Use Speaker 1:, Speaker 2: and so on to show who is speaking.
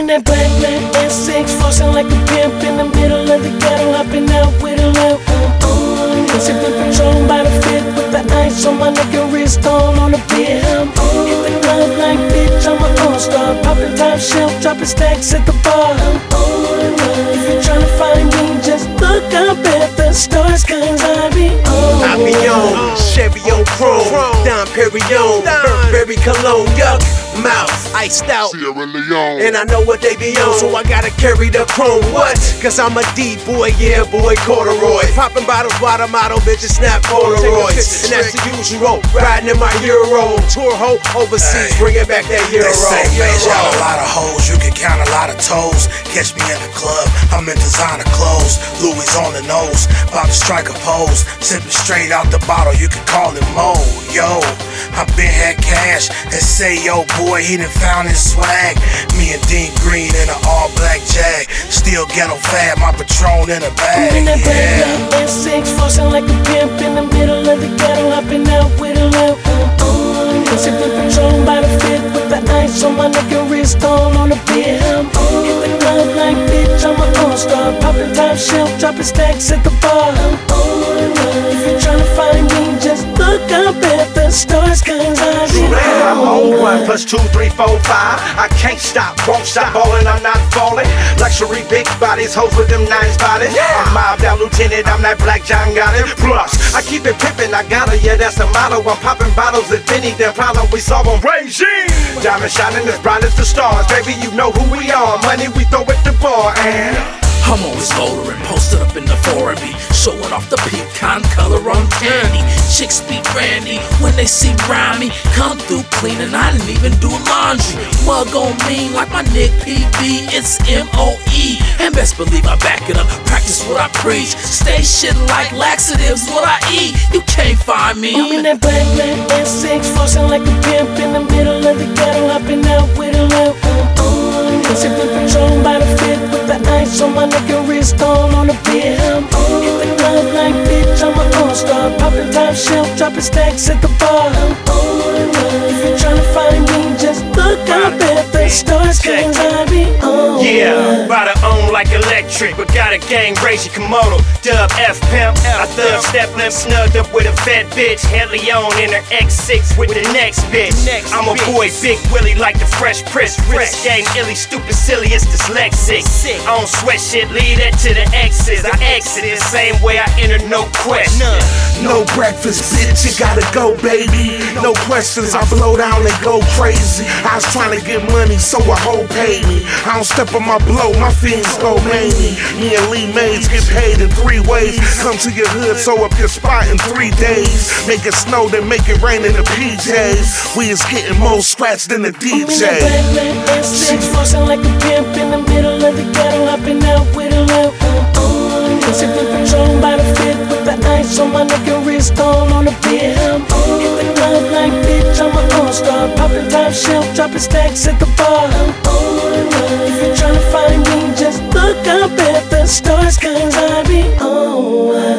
Speaker 1: that black S6, flossing like a pimp in the middle of the ghetto, hopping out with a lamp on. Sipping Patron by the fifth with the ice on my neck and wrist on the beer. Hit the club like bitch, I'm an all-star, popping top shelf, dropping stacks at the bar. If you're trying to find me, just look up at the stars, cause I be on.
Speaker 2: I be on Chevy on Chrome, Dom Perignon, Burberry Cologne, yuck, mouth, iced out,
Speaker 3: Sierra Leone.
Speaker 2: and I know what they be on, so I gotta carry the chrome. What? Cause I'm a D-boy, yeah boy, corduroy. Popping bottles, water model, bitches snap Polaroids. And that's the usual, riding in my Euro. Tour hoe overseas, bringing back that Euro.
Speaker 4: They say, man, y'all a lot of hoes, you can count a lot of toes. Catch me in the club, I'm in designer clothes. Louis on the nose, about to strike a pose. Sipping straight out the bottle, you can call it Mo. Yo, I been had cash and say, yo boy, he done found his swag. Me and Dean Green in an all black Jag. Still ghetto fab, my Patron in a bag.
Speaker 1: I'm in that black S6, flossing like a pimp in the middle of the ghetto, hopping out with a lamp on. Sipping Patron by the fifth with the ice on my neck and wrist on the beer. Hit the club like bitch, I'm an all-star, popping top shelf, dropping stacks at the bar. If you're trying to find me, just look up at the stars, cause I be
Speaker 5: I'm on 1 + 2, 3, 4, 5. I can't stop, won't stop ballin', I'm not falling. Luxury big bodies, hoes with them 9s bodies. I'm mobbed out lieutenant, I'm that Black John got it. Plus, I keep it pimpin', I got it, yeah, that's the motto. I'm popping bottles, if any, the problem we solve on regime. Diamond shining as bright as the stars, baby, you know who we are. Money we throw at the bar, and
Speaker 6: I'm always motoring, posted up in the 4B, showing off the pecan color on candy. Chicks be randy when they see Rhyme. Come through cleaning, I didn't even do laundry. Mug on me like my Nick PB, it's MOE. And best believe I back it up, practice what I preach. Stay shitting like laxatives, what I eat. You can't find me.
Speaker 1: I'm in that black S6, flossing like a pimp in the middle of the ghetto, hopping out with a lamp on. Sipping Patron by the fifth with the ice on my neck and wrist on the beer. Hit the club like bitch, I'm an all-star, popping top shelf, dropping stacks at the bar. If you're trying to find me, just look up at the stars, cause I be on.
Speaker 7: Yeah, ride her on like electric, but got a gang Racy Komodo, Dub F Pimp. I thug step limp, snugged up with a fat bitch. Henley on in her X6 with the next bitch. I'm a boy, Big Willie like the Fresh Prince. Wrist game illy, stupid, silly, it's dyslexic. I don't sweat shit, leave that to the exes. I exit the same way I enter, no question.
Speaker 8: No breakfast, bitch, you gotta go, baby. No questions, I blow down and go crazy. I was trying to get money, so a hoe paid me. I don't step on my blow, my fiends go mania. Me and Lee Mays get paid in 3 ways. Come to your hood, sew up your spot in 3 days. Make it snow, then make it rain in the PJs. We is getting more scratch than the DJ.
Speaker 1: I'm in that black S6, flossing like a pimp in the middle of the ghetto, hopping out with a lamp on. Sipping Patron by the fifth with the ice on my neck and wrist on the beer. Hit the club like bitch, I'm an all-star, popping top shelf, dropping stacks at the bar. If you're trying to find me, just look up at the stars, cause I be on.